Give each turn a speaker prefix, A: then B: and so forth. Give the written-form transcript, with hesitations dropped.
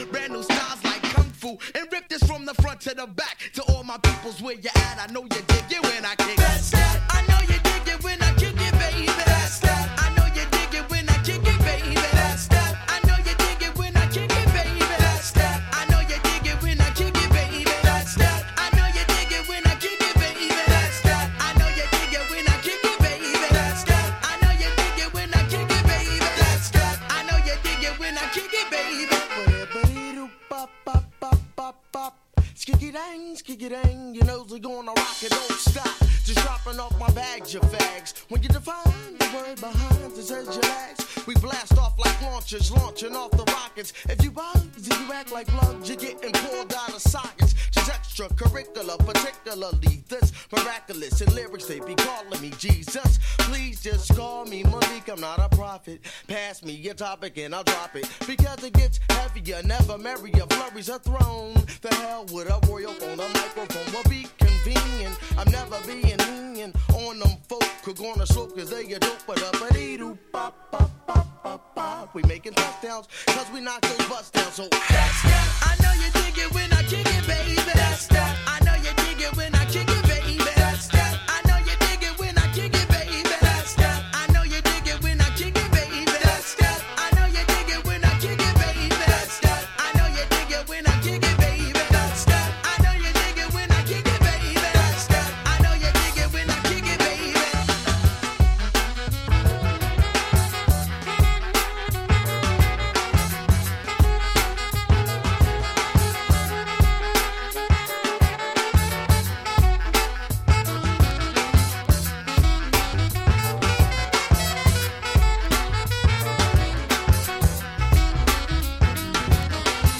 A: Brand new styles like Kung Fu. And rip this from the front to the back. To all my peoples where you at, I know you dig it when I kick it. I know you dig it when I kick it, baby. I know you dig it when I kick it, baby. I know you dig it when I kick it, baby. I know you dig it when I kick it, baby. I know you dig it when I kick it, baby. I know you dig it when I kick it, baby. I know you dig it when I kick it, baby. I know you dig it when I kick it, baby. Skiggy dang, you know we're gonna rock it, don't stop. Just dropping off my bags, you fags. When you define the word behind it says your legs, we blast off like launchers, launching off the rockets. If you buzz, you act like plugs, you're getting pulled out of sockets. Just extracurricular, particularly this miraculous. In lyrics, they be calling me Jesus. Please just call me Malik, I'm not a prophet. Pass me your topic and I'll drop it. Because it gets heavier, never merrier, flurries a throne. The hell with a royal on a microphone will be convenient. I'm never being lenient on them folk who gonna slope cause they a dope, but up a dee-doo, pop, pop, pop, pop, pop. We making touchdowns cause we knock those butts down, so touchdown.